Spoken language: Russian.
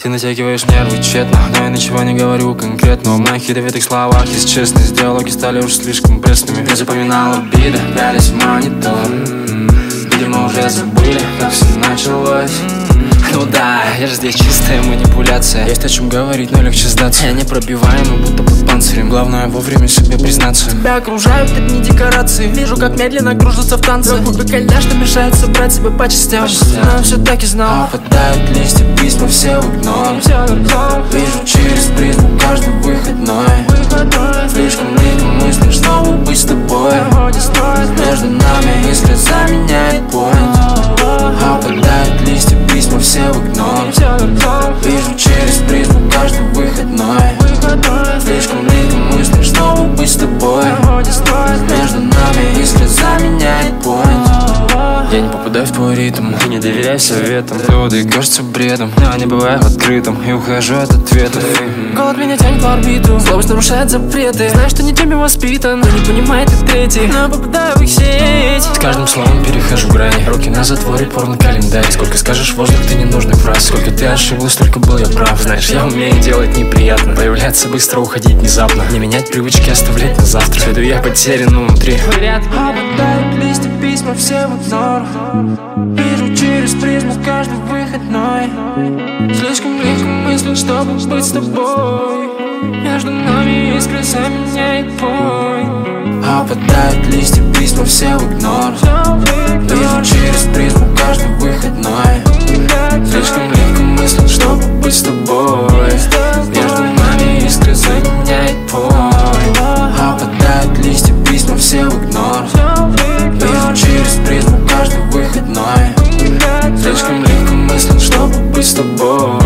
Ты натягиваешь нервы тщетно, но я ничего не говорю конкретно. В моих ядовитых словах есть честность. Диалоги стали уж слишком пресными. Я запоминал обиды, пялись в монитор. Видимо, уже забыли, как все началось. Ну да, я же здесь чистая манипуляция. Есть о чем говорить, но легче сдаться. Я не пробиваемый, будто под панцирем. Главное вовремя себе признаться. Тебя окружают одни декорации. Вижу, как медленно кружатся в танце. Губы коля, что мешает собрать себя по частям. Но все-таки знал. Опадают листья, письма все в игнор. Вижу через призму каждый выходной. Слишком близко мысли, чтобы быть с тобой. Между нами искра заменяет поинт. Опадают листья, письма все в игнор. Вижу через призму каждый выходной. Слишком близко мысли, чтобы быть с тобой. Между нами искра заменяет поинт. Я не попадаю в твой ритм, ты не доверяй советам. Доводы кажутся бредом, но я не бываю открытым и ухожу от ответов. Голод меня тянет в орбиту, злость нарушает запреты. Знаю, что не теми воспитан, но не понимает и третий. Но попадаю в их сеть. С каждым словом перехожу грани. Руки на затворе, порно-календарь. Сколько скажешь воздух, ты ненужных фраз. Сколько ты ошиблась, столько был я прав. Знаешь, я умею делать неприятно. Появляться быстро, уходить внезапно. Не менять привычки, оставлять на завтра. Следую я потерян внутри. Опадают листья, письма все в игнор. Вижу через призму каждый выходной. Слишком близко мысли, чтобы быть с тобой. Между нами искра заменяет бой. Опадают листья, письма все в игнор. Вижу через призму каждый выходной. Слишком близко мысли, чтобы быть с тобой. Между нами искра заменяет бой. Опадают листья, письма все в игнор. Вижу через призму каждый выходной. Слишком близко мысли, чтобы быть с тобой.